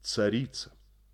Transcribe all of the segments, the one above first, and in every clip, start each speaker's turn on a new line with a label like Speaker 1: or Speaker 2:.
Speaker 1: царица.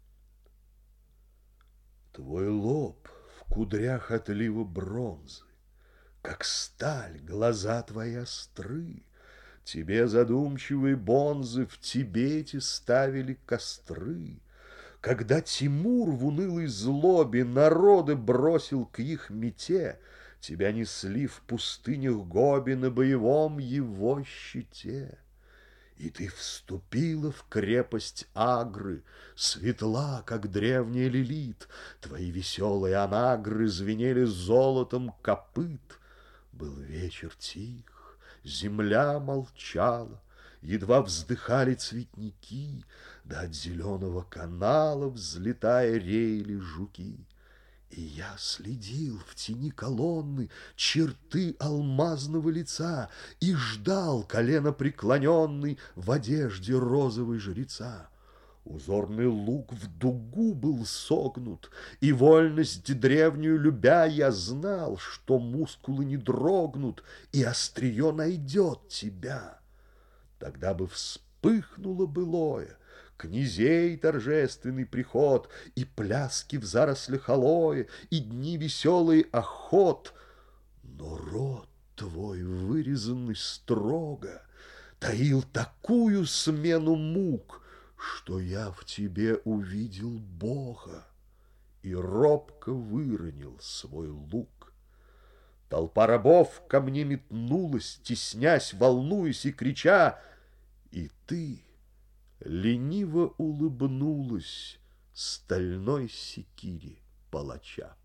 Speaker 1: Твой лоб в кудрях отлива бронзы, как сталь глаза твои остры. Тебе задумчивые бонзы в Тибете ставили костры. Когда Тимур в унылой злобе народы бросил к их мете, тебя несли в пустынях Гоби на боевом его щите. И ты вступила в крепость Агры, светла, как древняя Лилит. Твои веселые анагры звенели золотом копыт. Был вечер тих, земля молчала, едва вздыхали цветники, да от зеленого канала, взлетая, реяли жуки. И я следил в тени колонны черты алмазного лица и ждал, колено преклоненный, в одежде розовой жреца. Узорный лук в дугу был согнут, и вольность древнюю любя, я знал, что мускулы не дрогнут, и острие найдет тебя. Тогда бы вспыхнуло былое, князей торжественный приход, и пляски в зарослях алоэ, и дни веселый охот. Но рот твой, вырезанный строго, таил такую смену мук, что я в тебе увидел Бога и робко выронил свой лук. Толпа рабов ко мне метнулась, теснясь, волнуясь и крича, и ты лениво улыбнулась стальной секире палача.